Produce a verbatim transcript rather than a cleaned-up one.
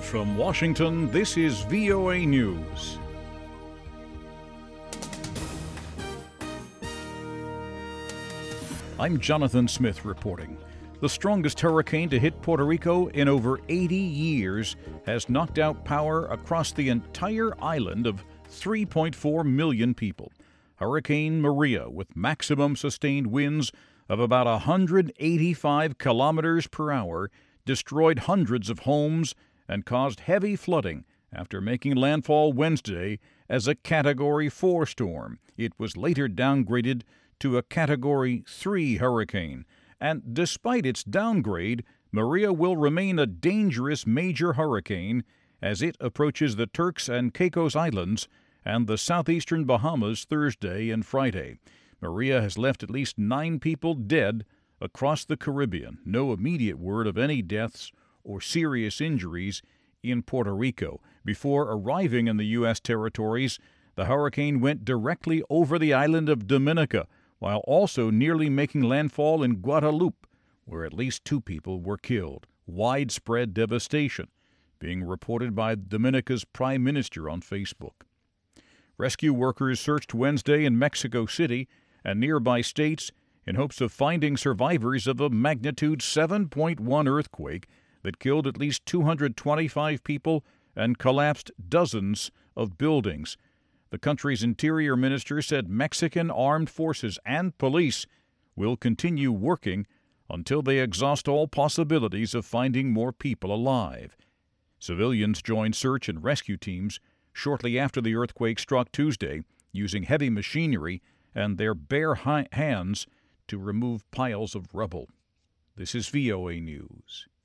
from Washington, this is V O A News. I'm Jonathan Smith reporting. The strongest hurricane to hit Puerto Rico in over eighty years has knocked out power across the entire island of three point four million people. Hurricane Maria, with maximum sustained winds of about one hundred eighty-five kilometers per hour, destroyed hundreds of homes and caused heavy flooding after making landfall Wednesday as a Category four storm. It was later downgraded to a Category three hurricane, and despite its downgrade, Maria will remain a dangerous major hurricane as it approaches the Turks and Caicos Islands and the southeastern Bahamas Thursday and Friday. Maria has left at least nine people dead across the Caribbean. No immediate word of any deaths or serious injuries in Puerto Rico. Before arriving in the U S territories, the hurricane went directly over the island of Dominica, while also nearly making landfall in Guadeloupe, where at least two people were killed. Widespread devastation being reported by Dominica's Prime Minister on Facebook. Rescue workers searched Wednesday in Mexico City and nearby states in hopes of finding survivors of a magnitude seven point one earthquake that killed at least two hundred twenty-five people and collapsed dozens of buildings. The country's interior minister said Mexican armed forces and police will continue working until they exhaust all possibilities of finding more people alive. Civilians joined search and rescue teams shortly after the earthquake struck Tuesday, using heavy machinery and their bare hi- hands to remove piles of rubble. This is V O A News.